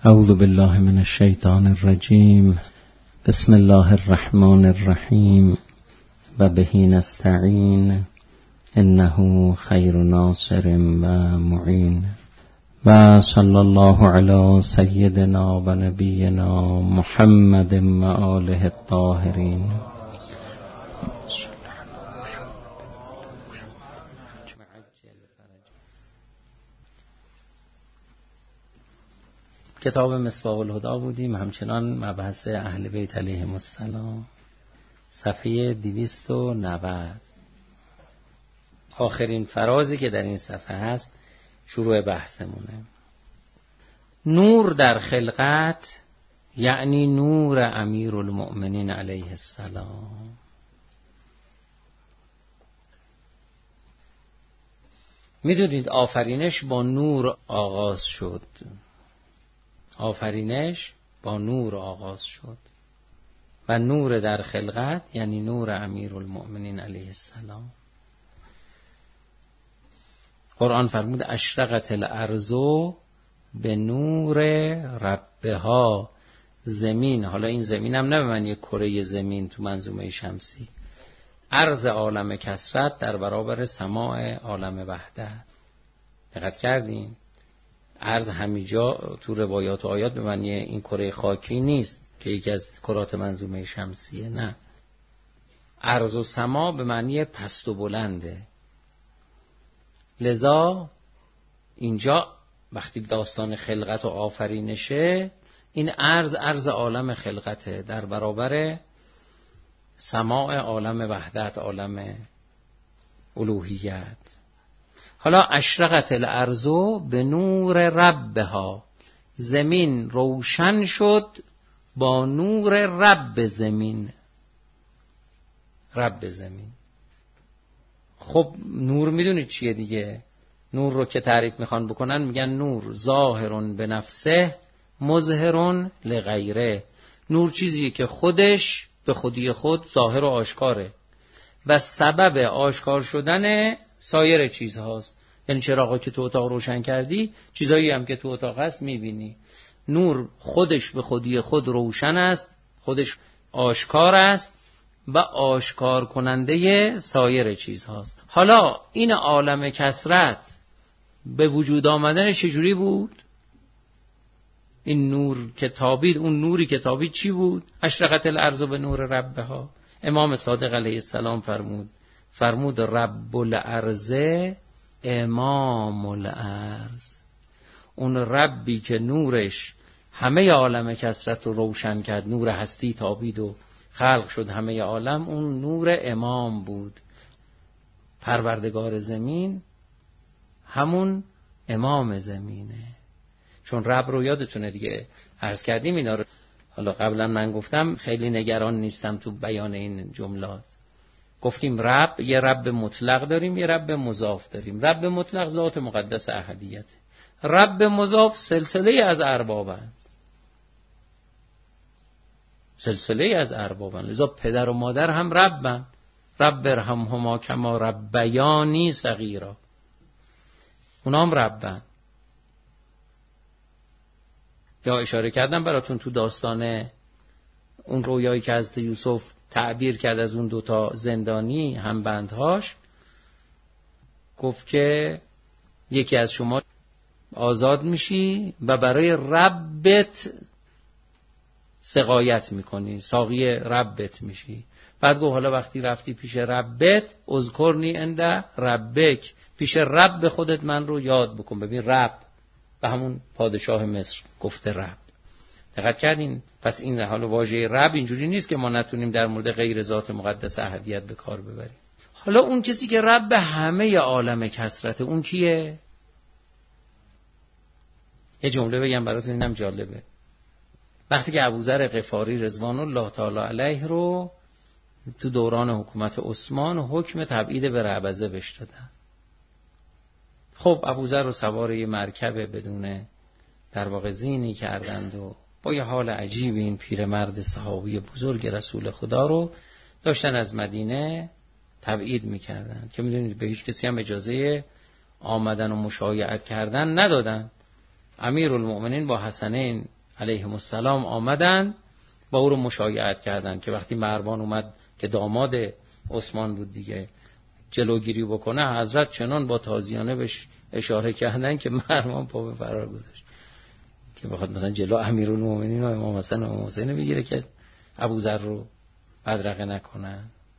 اعوذ بالله من الشیطان الرجیم. بسم الله الرحمن الرحیم و به نستعین انه خیر ناصر و معین و صلی الله علی سیدنا و نبینا محمد و آله الطاهرین. کتاب مصباح الهدی بودیم، همچنان مبحث اهل بیت علیهم السلام، صفحه 290. آخرین فرازی که در این صفحه هست شروع بحثمونه. نور در خلقت یعنی نور امیرالمؤمنین علیه السلام. میدونید آفرینش با نور آغاز شد. آفرینش با نور آغاز شد و نور در خلقت یعنی نور امیرالمؤمنین علیه السلام. قرآن فرمود اشرقت الارض به نور ربها. زمین، حالا این زمین هم نه به معنی یک کره زمین تو منظومه شمسی، عرض عالم کثرت در برابر سماع عالم وحدت. دقت کردین؟ عرض همیجا تو روایات و آیات به معنی این کره خاکی نیست که یکی از کرات منظومه شمسیه، نه. عرض و سما به معنی پست و بلنده. لذا اینجا وقتی داستان خلقت و آفرینشه، این عرض عالم خلقته در برابر سماع عالم وحدت، عالم الوهیت. حالا اشرقت الارض به نور ربها. زمین روشن شد با نور رب زمین. رب زمین. خب نور میدونید چیه دیگه؟ نور رو که تعریف میخوان بکنن میگن نور ظاهرون به نفسه مظهرون لغیره. نور چیزیه که خودش به خودی خود ظاهر و آشکاره و سبب آشکار شدن سایر چیزهاست. یعنی چراغی که تو اتاق روشن کردی، چیزایی هم که تو اتاق هست میبینی. نور خودش به خودی خود روشن است، خودش آشکار است و آشکار کننده سایر چیزهاست. حالا این عالم کثرت به وجود آمدن چجوری بود؟ این نور که تابید، اون نوری که تابید چی بود؟ اشرقت الارض به نور ربها. امام صادق علیه السلام فرمود رب الارض امام الارض. اون ربی که نورش همه عالم کثرت رو روشن کرد، نور هستی تابید و خلق شد همه عالم، اون نور امام بود. پروردگار زمین همون امام زمینه. چون رب رو یادتونه دیگه عرض کردیم اینا رو، حالا قبلا من گفتم خیلی نگران نیستم تو بیان این جملات. گفتیم رب، یه رب مطلق داریم، یه رب مضاف داریم. رب مطلق ذات مقدس احدیت، رب مضاف سلسله از اربابن. سلسله از اربابن، لذا پدر و مادر هم ربن. رب ارحمهما کما ربیانی صغیرا، اونا هم ربن. یا اشاره کردم براتون تو داستان اون رویایی که حضرت یوسف تعبیر کرد از اون دوتا زندانی هم بندهاش، گفت که یکی از شما آزاد میشی و برای ربت سقایت میکنی، ساقی ربت میشی. بعد گفت حالا وقتی رفتی پیش ربت، اذکرنی عند ربک، پیش رب خودت من رو یاد بکن. ببین رب به همون پادشاه مصر گفته رب. دقت کردین؟ پس این حالا واژه رب اینجوری نیست که ما نتونیم در مورد غیر ذات مقدس احدیت به کار ببریم. حالا اون کسی که رب همه عالم کثرته، اون کیه؟ یه جمله بگم براتون، اینم جالبه. وقتی که ابوذر غفاری رضوان الله تعالی علیه رو تو دوران حکومت عثمان حکم تبعید به رعبزه بهش دادن. خب ابوذر رو سوار یه مرکب بدون در واقع زینی کردند و با یه حال عجیب این پیرمرد صحابی بزرگ رسول خدا رو داشتن از مدینه تبعید میکردن که میدونید به هیچ کسی هم اجازه آمدن و مشایعت کردن ندادن. امیرالمؤمنین با حسنین علیهم السلام آمدن با او رو مشایعت کردن که وقتی مروان اومد که داماد عثمان بود دیگه جلوگیری بکنه، حضرت چنان با تازیانه بهش اشاره کردن که مروان پا به فرار گذاشت که بخواد مثلا جلو امیرالمؤمنین و امام حسن و امام حسین بگیره که ابوذر رو بدرقه نکنن.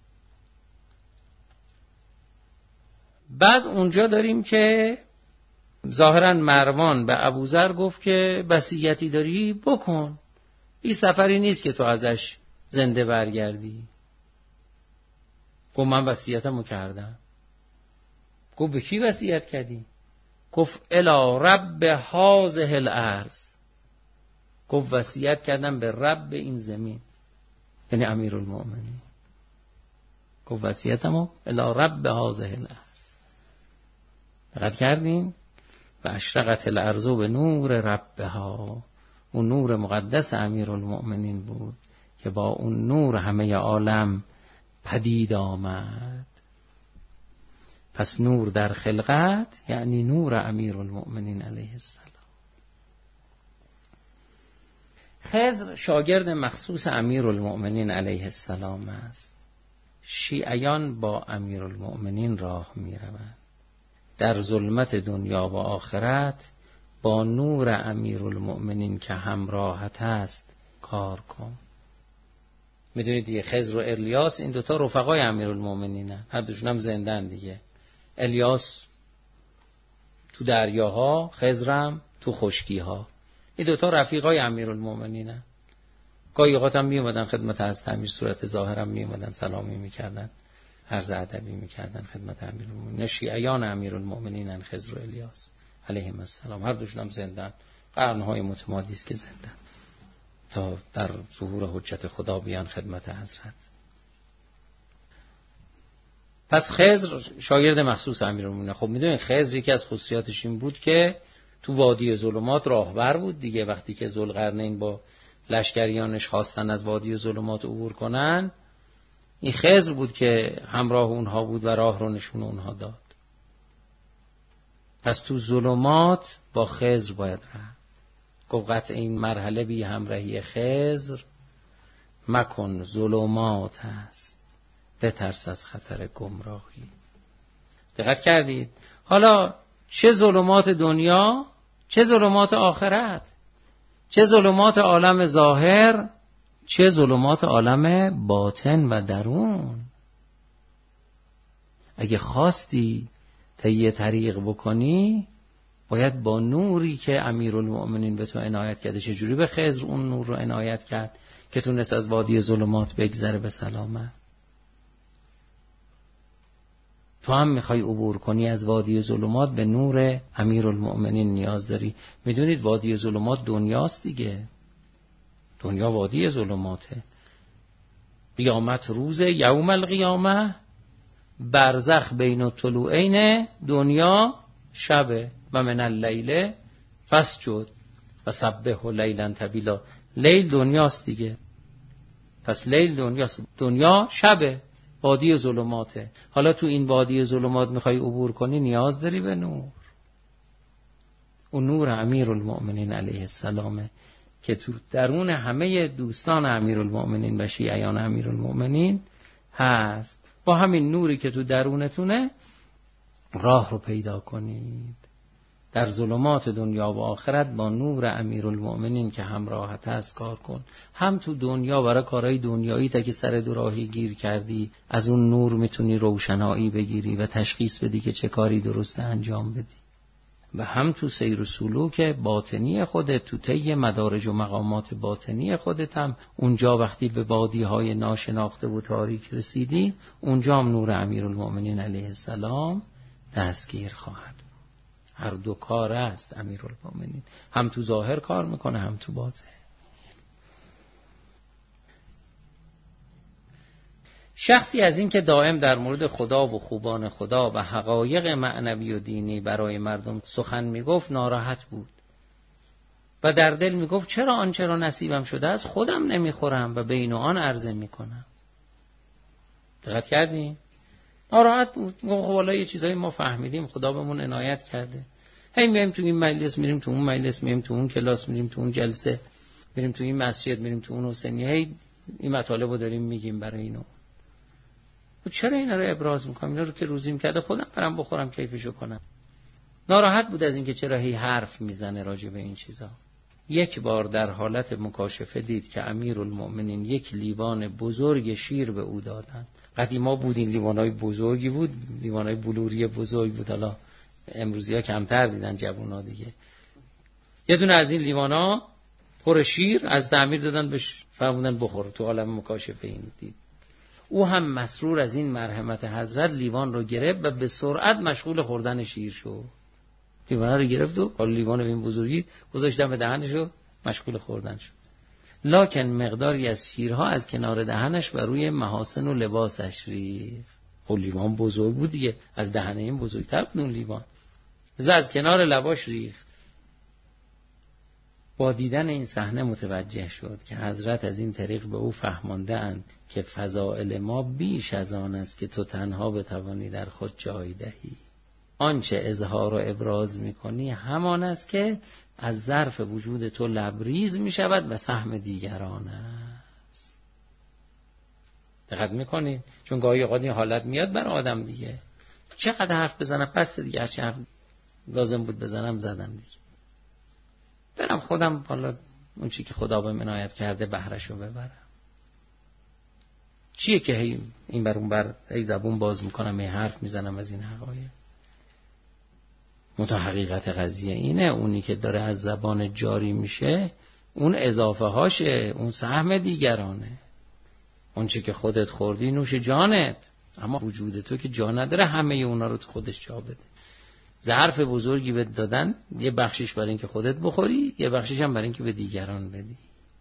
بعد اونجا داریم که ظاهرا مروان به ابوذر گفت که وصیتی داری بکن، این سفری نیست که تو ازش زنده برگردی. گفت من وصیتمو کردم. گفت به کی وصیت کردی؟ گفت الی رب هذه الارض. گفت وصیت کردم به رب این زمین، یعنی امیرالمؤمنین. گفت وصیتمو الی رب هذه الارض. دقت کردین؟ و اشرقت الارض به نور ربها. اون نور مقدس امیرالمؤمنین بود که با اون نور همه عالم پدید آمد. پس نور در خلقت یعنی نور امیرالمؤمنین علیه السلام. خضر شاگرد مخصوص امیرالمؤمنین علیه السلام است. شیعیان با امیرالمؤمنین راه می روند. در ظلمت دنیا و آخرت با نور امیرالمؤمنین که همراهت است کار کن. میدونید دیگه خضر و الیاس این دوتا رفقای امیرالمؤمنینن، هر دوشون هم زندن دیگه. الیاس تو دریاها، خضرم تو خشکیها. این دوتا رفیقای امیرالمؤمنینن. گاهی اوقات هم میومدن خدمت حضرت امیر، صورت ظاهرم میومدن سلامی میکردن، عرض ادبی میکردن خدمت امیرالمؤمنین. شیعیان امیرالمؤمنینن خضر و الیاس علیهم السلام. هر دوشون هم زندن، قرنهای متمادی است که زندن تا در ظهور حجت خدا بیان خدمت حضرت. پس خضر شاگرد مخصوص امیرالمؤمنین. خب میدونید خضر یکی از خصوصیاتش این بود که تو وادی ظلمات راهبر بود دیگه. وقتی که ذوالقرنین با لشکریانش خواستن از وادی ظلمات عبور کنن، این خضر بود که همراه اونها بود و راه رو نشون اونها داد. پس تو ظلمات با خضر باید رفت. گفت قطع این مرحله بی همراهی خضر مکن، ظلمات هست بترس از خطر گمراهی. دقت کردید؟ حالا چه ظلمات دنیا، چه ظلمات آخرت، چه ظلمات عالم ظاهر، چه ظلمات عالم باطن و درون. اگه خواستی طی طریق بکنی باید با نوری که امیرالمؤمنین به تو عنایت کرده. چجوری به خضر اون نور رو عنایت کرد که تونست از وادی ظلمات بگذره به سلامت؟ تو هم میخوای عبور کنی از وادی ظلمات، به نور امیرالمؤمنین نیاز داری. میدونید وادی ظلمات دنیاست دیگه. دنیا وادی ظلماته. قیامت روز یوم القیامه، برزخ بین الطلوعین دنیا شبه و من اللیل فسجد و سبحه لیلا طویلا. لیل دنیاست دیگه. پس لیل دنیاست، دنیا شبه، وادی ظلماته. حالا تو این وادی ظلمات میخوای عبور کنی، نیاز داری به نور. اون نور امیرالمؤمنین علیه السلامه که تو درون همه دوستان امیرالمؤمنین و شیعیان امیرالمؤمنین هست. با همین نوری که تو درونتونه راه رو پیدا کنید. در ظلمات دنیا و آخرت با نور امیرالمؤمنین که همراهت هست کار کن. هم تو دنیا برای کارهای دنیایی تا که سر دو راهی گیر کردی، از اون نور میتونی روشنایی بگیری و تشخیص بدی که چه کاری درسته انجام بدی. و هم تو سیر و سلوک باطنی خودت، تو طی مدارج و مقامات باطنی خودت هم اونجا وقتی به وادی‌های ناشناخته و تاریک رسیدی، اونجا هم نور امیرالمؤمنین علیه السلام دستگیر خواهد. هر دو کار است امیرالمؤمنین، هم تو ظاهر کار میکنه هم تو باطن. شخصی از این که دائم در مورد خدا و خوبان خدا و حقایق معنوی و دینی برای مردم سخن میگفت ناراحت بود و در دل میگفت چرا آنچه را نصیبم شده است خودم نمیخورم و بین آن عرضه میکنم. دقت کردین؟ ناراحت بود. میگفت خب والا یه چیزایی ما فهمیدیم، خدا بهمون عنایت کرده، هی میایم تو این مجلس، میریم تو اون مجلس، میایم تو اون کلاس، میریم تو اون جلسه، میریم تو این مسجد، میریم تو اون حسینیه، هی این مطالب رو داریم میگیم برای اینو. و چرا اینا رو ابراز میکنم؟ اینا رو که روزیم کرده خودم برام بخورم کیفشو کنم. ناراحت بود از اینکه چرا هی حرف میزنه راجع به این چیزا. یک بار در حالت مکاشفه دید که امیرالمؤمنین یک لیوان بزرگ شیر به او دادند. قدیما بود این لیوانای بزرگی بود، لیوانای بلوری بزرگ بود، حالا امروزی‌ها کمتر دیدن جوونا دیگه. یه دونه از این لیوانا پر شیر از امیر دادن بهش، فرمودن بخور. تو عالم مکاشفه این دید. او هم مسرور از این مرحمت حضرت لیوان رو گرفت و به سرعت مشغول خوردن شیر شد. لیوان رو گرفت و لیوان به این بزرگی گذاشتن به دهنش و مشغول خوردن شد. لکن مقداری از شیرها از کنار دهنش و روی محاسن و لباسش ریخت. خب لیوان بزرگ بود دیگه، از دهنه این بزرگتر بود اون لیوان. از کنار لباش ریخت. با دیدن این صحنه متوجه شد که حضرت از این طریق به او فهمانده اند که فضائل ما بیش از آن است که تو تنها بتوانی در خود جای دهی. آنچه اظهار و ابراز میکنی همان است که از ظرف وجود تو لبریز میشود و سهم دیگران است. دقت میکنی؟ چون گاهی اوقات این حالت میاد بر آدم دیگه، چقدر حرف بزنم پس دیگه، هرچی حرف لازم بود بزنم زدم دیگه، برم خودم حالا اون چی که خدا به عنایت کرده بهرهشو ببرم. چیه که این بر اون بر ای زبون باز میکنم، ای حرف میزنم از این حقایق. منتها حقیقت قضیه اینه، اونی که داره از زبان جاری میشه اون اضافه هاشه، اون سهم دیگرانه. اون چی که خودت خوردی نوش جانت، اما وجود تو که جا نداره همه اونا رو تو خودش جا بده. ظرف بزرگی بهت دادن، یه بخشش برای اینکه خودت بخوری، یه بخشش هم برای اینکه به دیگران بدی.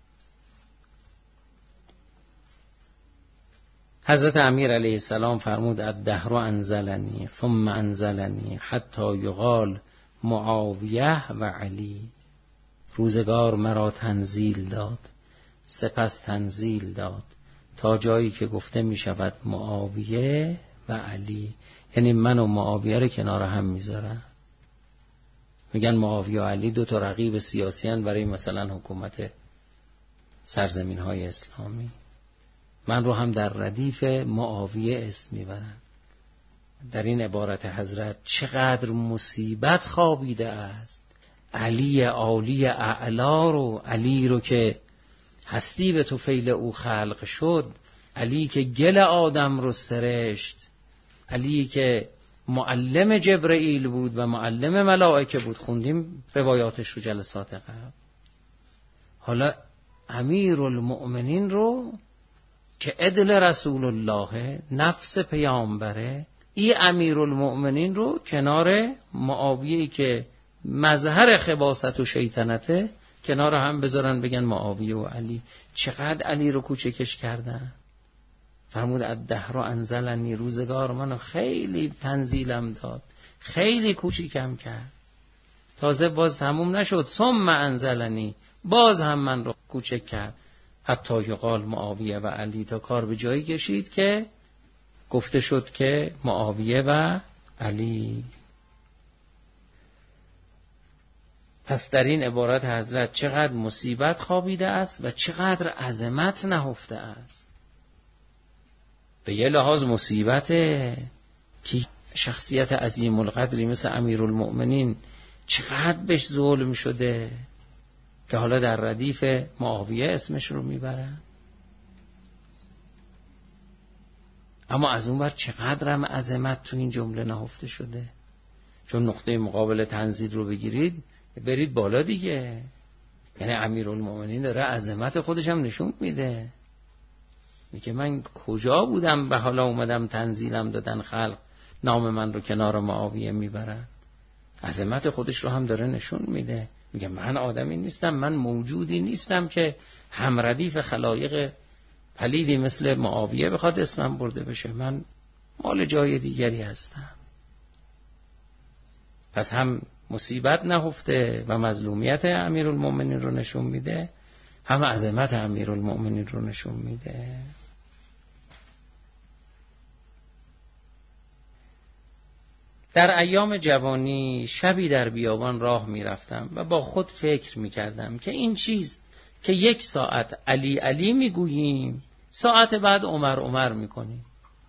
حضرت امیر علیه السلام فرمود الدهر انزلنی ثم انزلنی حتی یقال معاویه و علی. روزگار مرا تنزیل داد، سپس تنزیل داد تا جایی که گفته می شود معاویه و علی. یعنی من و معاویه رو کنار هم میذارن، میگن معاویه و علی دو تا رقیب سیاسی هستند برای مثلا حکومت سرزمین های اسلامی. من رو هم در ردیف معاویه اسم میبرن. در این عبارت حضرت چقدر مصیبت خوابیده است. علی عالی اعلا رو، علی رو که هستی به طفیل او خلق شد، علی که گل آدم رو سرشت، علی که معلم جبرئیل بود و معلم ملائکه بود. خوندیم روایاتش رو جلسات قبل. حالا امیرالمؤمنین رو که عدل رسول الله، نفس پیامبره، این امیرالمؤمنین رو کنار معاویه‌ای که مظهر خباثت و شیطنته کنار هم بذارن، بگن معاویه و علی. چقدر علی رو کوچکش کردن. فرمود الدهر انزلنی، روزگار منو خیلی تنزیلم داد، خیلی کوچیکم کرد. تازه باز تموم نشد، ثم انزلنی، باز هم من رو کوچک کرد. حتی یقال معاویه و علی، تا کار به جایی کشید که گفته شد که معاویه و علی. پس در این عبارت حضرت چقدر مصیبت خوابیده است و چقدر عظمت نهفته است. به یه لحاظ مصیبته که شخصیت عظیم القدری مثل امیرالمؤمنین چقدر بهش ظلم شده که حالا در ردیف معاویه اسمش رو میبرن. اما از اون بر چقدر هم عظمت تو این جمله نهفته شده. چون نقطه مقابل تنزیل رو بگیرید برید بالا دیگه. یعنی امیرالمؤمنین داره عظمت خودش هم نشون میده، میگه من کجا بودم به حالا اومدم تنزیلم دادن، خلق نام من رو کنار معاویه میبرن. عظمت خودش رو هم داره نشون میده، میگه من آدمی نیستم، من موجودی نیستم که هم ردیف خلایق پلیدی مثل معاویه بخواد اسمم برده بشه، من مال جای دیگری هستم. پس هم مصیبت نهفته و مظلومیت امیرالمؤمنین رو نشون میده، هم عظمت امیرالمؤمنین رو نشون میده. در ایام جوانی شبی در بیابان راه می رفتم و با خود فکر می کردم که این چیز که 1 ساعت علی علی می گوییم، ساعت بعد عمر عمر می کنیم.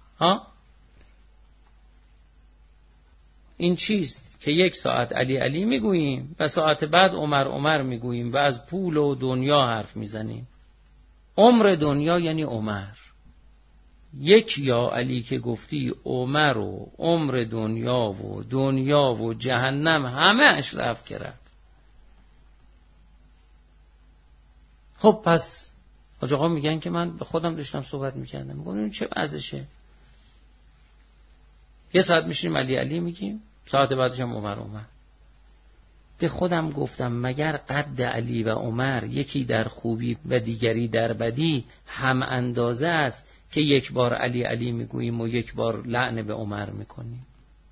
این چیز که 1 ساعت علی علی می گوییم و ساعت بعد عمر عمر می گوییم و از پول و دنیا حرف می زنیم. عمر دنیا یعنی عمر. 1 یا علی که گفتی، عمر و عمر دنیا و جهنم همه اش رفت که رفت. خب پس حاج آقا میگن که من به خودم داشتم صحبت میکردم، میگم این چه وضعشه؟ 1 ساعت میشیم علی علی میگیم، ساعت بعدش هم عمر عمر. به خودم گفتم مگر قد علی و عمر یکی در خوبی و دیگری در بدی هم اندازه است که 1 بار علی علی میگوییم و 1 بار لعن به عمر میکنیم؟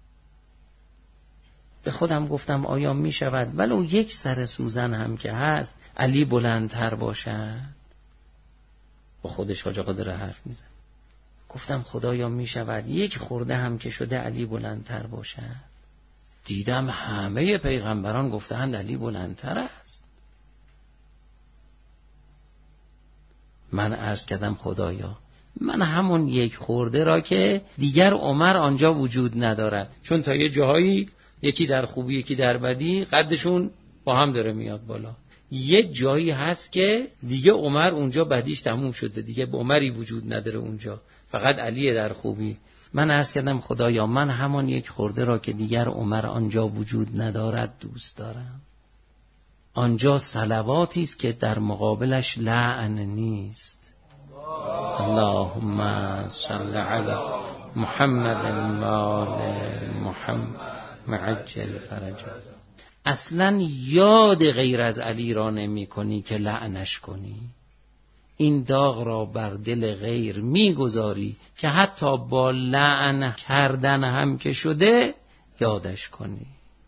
به خودم گفتم آیا میشود ولو 1 سر سوزن هم که هست علی بلندتر باشد؟ با خودش حاج آقا داره حرف میزن. گفتم خدایا میشود 1 خورده هم که شده علی بلندتر باشد؟ دیدم همه پیغمبران گفتند علی بلندتر است. من عرض کردم خدایا من همون 1 خورده را که دیگر عمر آنجا وجود ندارد، چون تا یه جاهایی یکی در خوبی یکی در بدی قدشون با هم داره میاد بالا، 1 جایی هست که دیگه عمر اونجا بدیش تموم شده، دیگه به عمری وجود نداره اونجا، فقط علیه در خوبی. من عرض کردم خدایا من همان 1 خورده را که دیگر عمر آنجا وجود ندارد دوست دارم. آنجا صلواتی است که در مقابلش لعن نیست. اللهم صل علی محمد و آل محمد معجل فرجه. اصلا یاد غیر از علی را نمی کنی که لعنش کنی، این داغ را بر دل غیر میگذاری که حتی با لعن کردن هم که شده یادش کنی.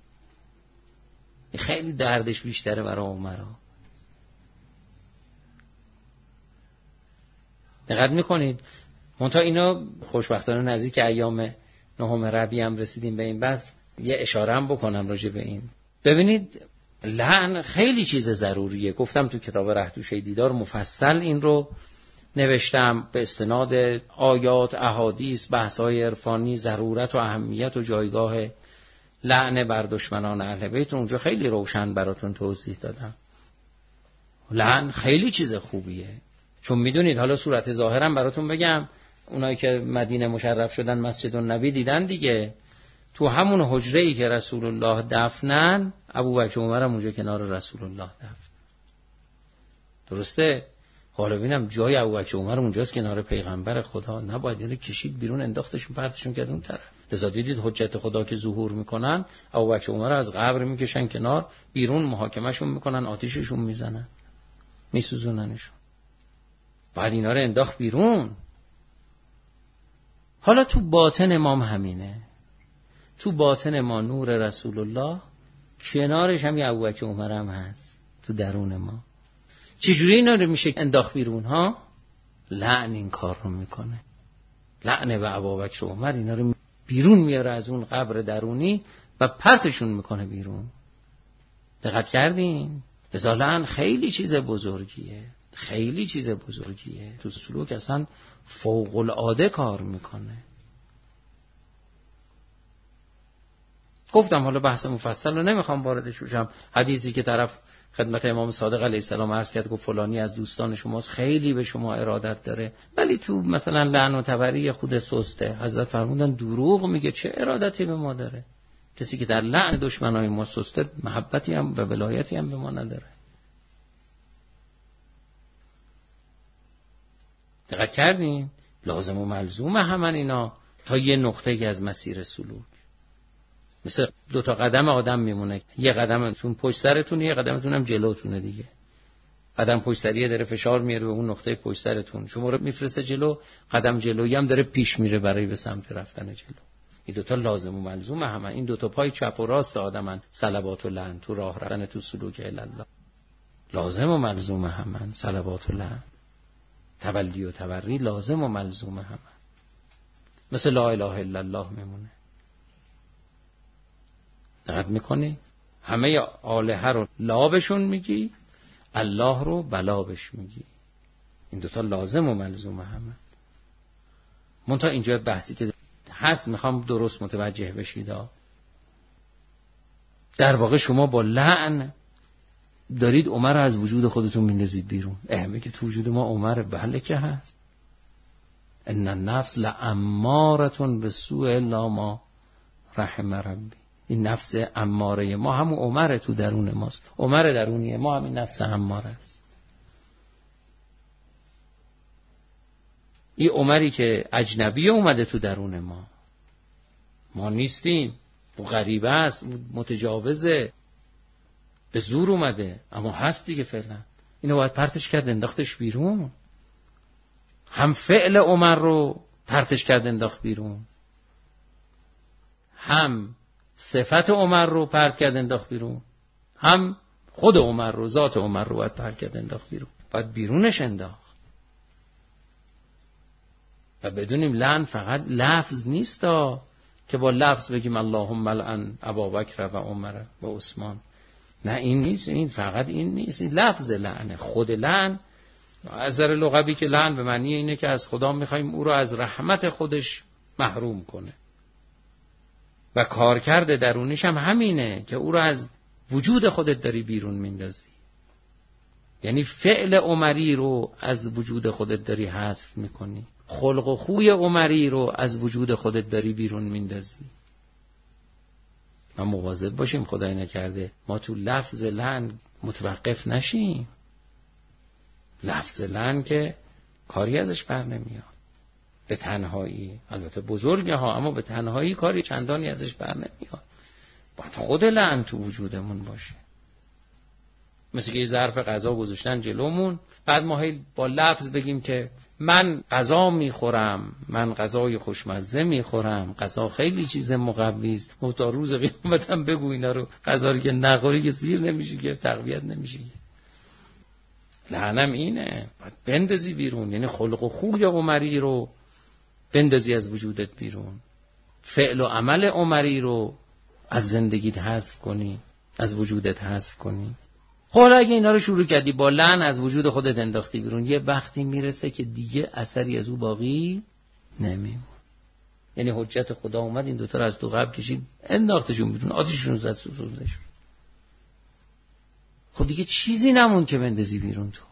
خیلی دردش بیشتره برای عمرا. دقت میکنید منتها اینا خوشبختانه نزدیک ایام 9 ربیع هم رسیدیم به این بحث، یه اشاره هم بکنم راجع به این. ببینید لعن خیلی چیز ضروریه. گفتم تو کتاب رهتوشه دیدار مفصل این رو نوشتم به استناد آیات، احادیث، بحث‌های عرفانی، ضرورت و اهمیت و جایگاه لعن بر دشمنان اهل بیت اونجا خیلی روشن براتون توضیح دادم. لعن خیلی چیز خوبیه، چون میدونید حالا صورت ظاهرم براتون بگم، اونایی که مدینه مشرف شدن مسجد النبی دیدن دیگه، تو همون حجره‌ای که رسول الله دفنن ابوبکر و عمر هم اونجا کنار رسول الله دفن. درسته؟ حالا ببینم جای ابوبکر و عمر اونجاست کنار پیغمبر خدا، نباید یعنی کشید بیرون انداختشون پرتشون کرد اون طرف. لذا دیدید حجت خدا که ظهور میکنن ابوبکر و عمر از قبر میکشن کنار، بیرون محاکمهشون میکنن، آتیششون میزنن، میسوزوننشون. بعد اینا رو انداخت بیرون. حالا تو باطن ما همینه، تو باطن ما نور رسول الله، کنارش هم یه ابوبکر و عمر هم هست تو درون ما. چجوری اینا رو میشه انداخت بیرون ها؟ لعن این کار رو میکنه. لعن به ابوبکر و عمر اینا رو بیرون میاره از اون قبر درونی و پرتشون میکنه بیرون. دقت کردین؟ لذا لعن خیلی چیز بزرگیه، خیلی چیز بزرگیه. تو سلوک اصلا فوق العاده کار میکنه. گفتم حالا بحث مفصل رو نمیخوام واردش بشم. حدیثی که طرف خدمت امام صادق علیه السلام عرض کرد، گفت فلانی از دوستان شماست، خیلی به شما ارادت داره، ولی تو مثلا لعن و تبری خود سسته. حضرت فرمودن دروغ میگه، چه ارادتی به ما داره؟ کسی که در لعن دشمنای ما سسته، محبتی هم و ولایتی هم به ما نداره. دقت کردین؟ لازم و ملزوم همن اینا تا یه نقطه‌ای از مسیر سلوک. مثل 2 قدم آدم میمونه، یه قدمتون پشت سرتون، یه قدمتون هم جلوتونه دیگه. قدم پشت سریه داره فشار میاره به اون نقطه پشت سرتون، شما رو میفرسته جلو، قدم جلویی هم داره پیش میره برای به سمت رفتن جلو. این 2 لازم و ملزوم همه. این 2 پای چپ و راست آدمن، صلوات و لعن تو راه رفتن تو سلوک الله. لازم و ملزوم همه، صلوات و لعن، تولی و تبری لازم و ملزوم همه. مثل لا اله الا الله میمونه. دقت میکنی؟ همه آلهه رو لابشون میگی، الله رو بلابش میگی. این دوتا لازم و ملزوم همه. منتها اینجا بحثی که هست میخوام درست متوجه بشید. در واقع شما با لعن دارید عمر رو از وجود خودتون میندازید بیرون. میگه تو وجود ما عمر، بله که هست. ان النفس لاماره بالسوء الا ما رحم ربی. این نفس اماره ما همون عمر تو درون ماست. عمر درونی ما همین نفس اماره است. این عمری که اجنبی اومده تو درون ما نیستیم. او غریبه است، متجاوزه، به زور اومده، اما هست دیگه فعلا. اینو باید پرتش کرد انداختش بیرون. هم فعل عمر رو پرتش کرد انداخت بیرون، هم صفت عمر رو پرت کرد انداخت بیرون، هم خود عمر رو، ذات عمر رو باید پرت کرد انداخت بیرون. باید بیرونش انداخت. و بدونیم لعن فقط لفظ نیست که با لفظ بگیم اللهم لعن ابابکر و عمر و عثمان. نه این نیست. این فقط این نیست. این لفظ لعنه. خود لعن از نظر لغوی که لعن به معنی اینه که از خدا میخوایم او رو از رحمت خودش محروم کنه. و کارکرد درونیش هم همینه که او رو از وجود خودت داری بیرون میندازی. یعنی فعل عمری رو از وجود خودت داری حذف میکنی. خلق و خوی عمری رو از وجود خودت داری بیرون میندازی. ما مواظب باشیم خدای نکرده ما تو لفظ لعن متوقف نشیم. لفظ لعن که کاری ازش بر نمیاد به تنهایی، البته بزرگه ها، اما به تنهایی کاری چندانی ازش بر نمیاد. باید خود لعن تو وجودمون باشه. مثل که یه ظرف غذا گذاشتن جلومون، بعد ما با لفظ بگیم که من غذا میخورم، من غذای خوشمزه میخورم، غذا خیلی چیز مقوی است. تا روز قیامت هم بگو اینا رو، غذا رو که نخوری که سیر نمیشی، که تقویت نمیشی. لعنم اینه، باید بندازی بیرون. یعنی خلق و خوی عمری رو بندازی از وجودت بیرون. فعل و عمل عمری رو از زندگیت حذف کنی، از وجودت حذف کنی. حالا اگه اینا رو شروع کردی با لعن از وجود خودت انداختی بیرون، یه وقتی میرسه که دیگه اثری از او باقی نمیمونه. یعنی حجت خدا اومد این دوتا رو از تو قبل کشید، انداختشون بیرون، آتیششون زد، سوزوندشون. خود دیگه چیزی نمون که بندازی بیرون. تو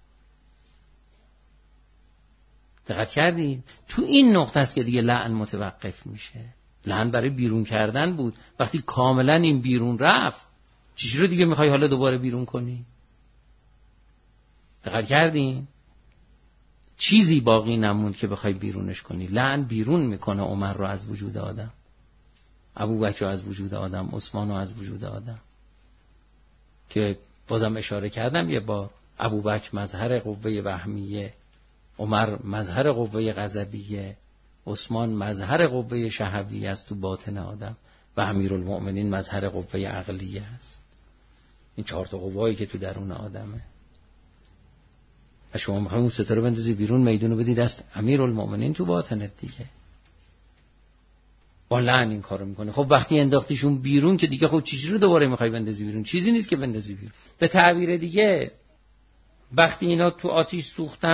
دقت کردی؟ تو این نقطه است که دیگه لعن متوقف میشه. لعن برای بیرون کردن بود. وقتی کاملا این بیرون رفت، چیزی رو دیگه میخوای حالا دوباره بیرون کنی؟ دقت کردین؟ چیزی باقی نموند که بخوای بیرونش کنی. لعن بیرون میکنه عمر رو از وجود آدم، ابوبکر رو از وجود آدم، عثمان رو از وجود آدم. که بازم اشاره کردم یه بار، ابوبکر مظهر قوه وهمیه، عمر مظهر قوه غضبیه، عثمان مظهر قوه شهویه است تو باطن آدم، و امیرالمؤمنین مظهر قوه عقلیه است. این 4 تا قوایی که تو درون آدمه. و شما میخواید اون ستاره بندازی بیرون، میدونو بدی دست امیرالمؤمنین تو باطنت دیگه. با لعن این کارو میکنه. خب وقتی انداختیشون بیرون که دیگه خب چیزی رو دوباره میخوای بندازی بیرون؟ چیزی نیست که بندازی بیرون. به تعبیر دیگه وقتی اینا تو آتیش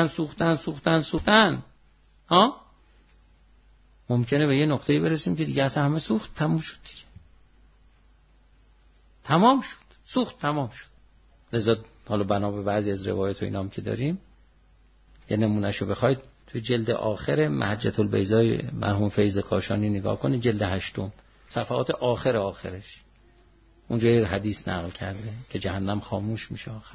سوختن ممکنه به یه نقطه‌ای برسیم که دیگه اصلا همه سوخت، تموم شد دیگه. تمام شد، سوخت تمام شد. لذا حالا بنا به بعضی از روایت و اینام که داریم، یه نمونهشو بخواید تو جلد آخر محجة البیضای مرحوم فیض کاشانی نگاه کنید، جلد 8 صفحات آخرش، اونجا یه حدیث نقل کرده که جهنم خاموش میشه آخر.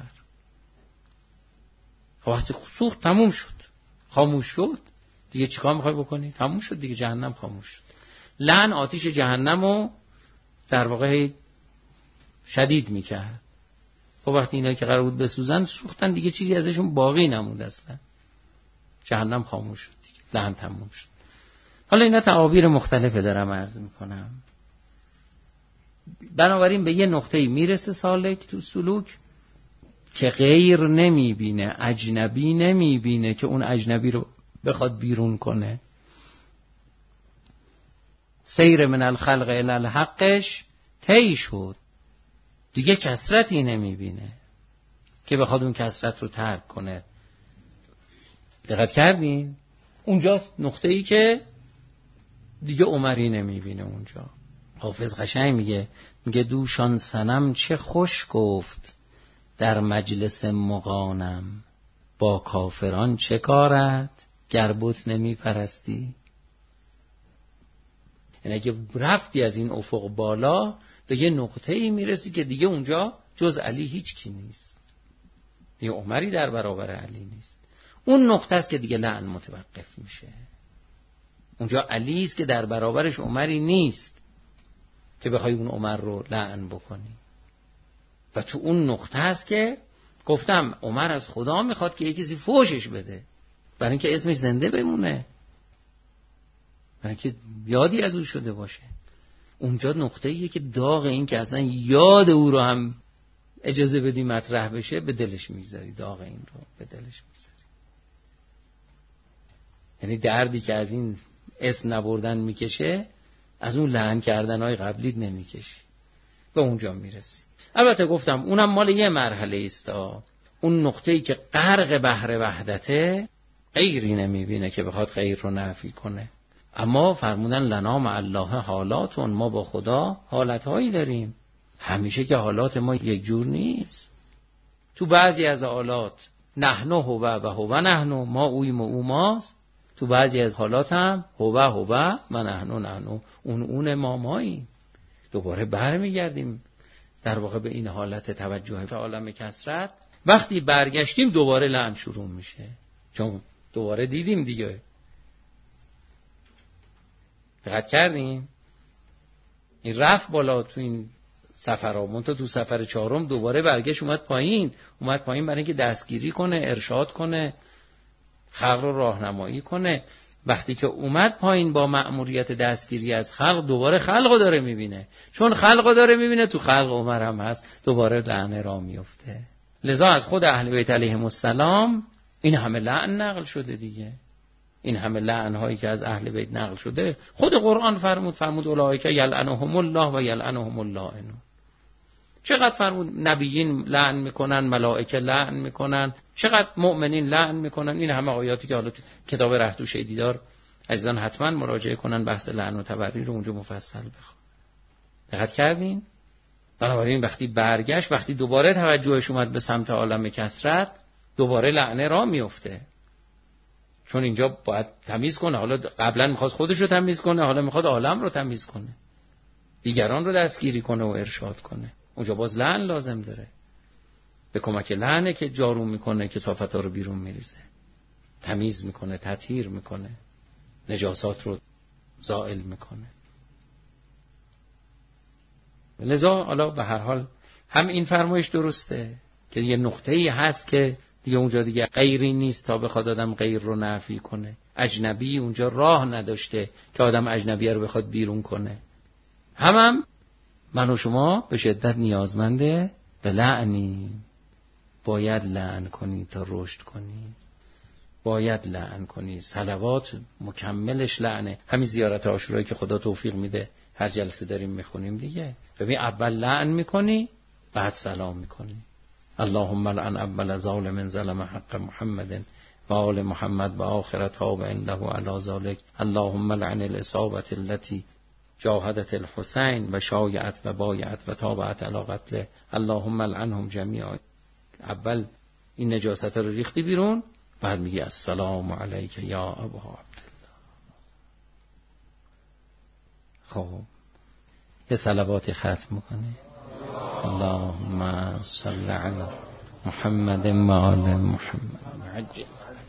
وقتی سوخت تموم شد، خاموش شد، دیگه چیکار میخوای بکنی؟ تموم شد دیگه، جهنم خاموش شد. لعن آتیش جهنمو در واقع شدید میکرد. خب وقتی اینا که قرار بود بسوزن سوختن، دیگه چیزی ازشون باقی نموند اصلا. جهنم خاموش شد دیگه، لعن تموم شد. حالا اینا تعابیر مختلفه دارم عرض میکنم. بنابراین به یه نقطه‌ای میرسه سالک تو سلوک که غیر نمیبینه، اجنبی نمیبینه که اون اجنبی رو بخواد بیرون کنه. سیر من الخلق الی الحقش هی شد، دیگه کثرتی نمیبینه که بخواد اون کثرت رو ترک کنه. دقت کردین؟ اونجا نقطه ای که دیگه عمری نمیبینه. اونجا حافظ قشنگ میگه دوشان صنم چه خوش گفت در مجلس مغانم، با کافران چه کارت گر بت نمی پرستی. یعنی اگه رفتی از این افق بالا به یه نقطه ای میرسی که دیگه اونجا جز علی هیچ کی نیست، دیگه عمری در برابر علی نیست. اون نقطه است که دیگه لعن متوقف میشه. اونجا علی است که در برابرش عمری نیست که بخوای اون عمر رو لعن بکنی. و تو اون نقطه است که گفتم عمر از خدا میخواد که یکی کسی فوشش بده برای اینکه اسمش زنده بمونه، برای اینکه یادی از او شده باشه. اونجا نقطه ایه که داغ این که اصلا یاد او رو هم اجازه بدی مطرح بشه به دلش میگذاری، داغ این رو به دلش میگذاری. یعنی دردی که از این اسم نبردن میکشه از اون لعن کردنهای قبلیت نمیکشی، به اونجا میرسی. البته گفتم اونم مال یه مرحله است. اون نقطه‌ای که غرق بحر وحدته غیری نمیبینه که بخواد غیر رو نفی کنه. اما فرمودن لنا مع الله حالاتون، ما با خدا حالتهایی داریم، همیشه که حالات ما یک جور نیست. تو بعضی از حالات نحن هو و هو نحن، ما اویم و او ماست. تو بعضی از حالات هم هو و نحن، اون ما ماییم. دوباره برمیگردیم در واقع به این حالت توجه به عالم کثرت. وقتی برگشتیم دوباره لعن شروع میشه، چون دوباره دیدیم دیگه. دقت کردیم؟ این رفت بالا تو این سفرها، تو سفر چهارم دوباره برگشت اومد پایین برای اینکه دستگیری کنه، ارشاد کنه، خلق رو راهنمایی کنه. وقتی که اومد پایین با مأموریت دستگیری از خلق، دوباره خلق رو داره میبینه. چون خلق رو داره میبینه، تو خلق عمر هم هست، دوباره لعنه را میفته. لذا از خود اهل بیت علیهم السلام این همه لعن نقل شده دیگه. این همه لعن هایی که از اهل بیت نقل شده خود قرآن فرمود اولئک یلعنهم الله و یلعنهم اللائنون. چقدر فرمود نبیین لعن میکنن، ملائکه لعن میکنن، چقدر مؤمنین لعن میکنن. این همه آیاتی که حالا کتاب رهدوشه دیدار عزیزان حتما مراجعه کنن، بحث لعن و تبری رو اونجا مفصل بخون. دقت کردین؟ بنابراین وقتی برگشت، وقتی دوباره توجهش اومد به سمت عالم کثرت، دوباره لعنه را میفته. چون اینجا باید تمیز کنه. حالا قبلا میخواد خودش رو تمیز کنه، حالا میخواد عالم رو تمیز کنه، دیگران رو دستگیری کنه و ارشاد کنه. اونجا باز لعن لازم داره. به کمک لعنه که جارو میکنه، کثافت‌ها رو بیرون میریزه، تمیز میکنه، تطهیر میکنه، نجاسات رو زائل میکنه. لذا حالا به هر حال هم این فرمایش درسته که یه نقطه‌ای هست که دیگه اونجا دیگه غیری نیست تا بخواد آدم غیر رو نفی کنه. اجنبی اونجا راه نداشته که آدم اجنبی رو بخواد بیرون کنه. هم من و شما به شدت نیازمنده به لعنی. باید لعن کنی تا رشد کنی، باید لعن کنی. صلوات مکملش لعنه. همین زیارت عاشورایی که خدا توفیق میده هر جلسه داریم میخونیم دیگه. ببین اول لعن میکنی بعد سلام میکنی. اللهم لعن اول ظالم ظلم حق محمد و آل محمد و آخر تاب عنده علی ذلک. اللهم لعن الاصابة التي جاهدت الحسین و شایعت و بایعت و تابعت علی قتله. اللهم لعنهم جمیعا. اول این نجاست رو ریختی بیرون، بعد میگی السلام علیک یا ابا عبدالله. خب یه صلواتی ختم میکنه. اللهم صل علی محمد و آل محمد. عجل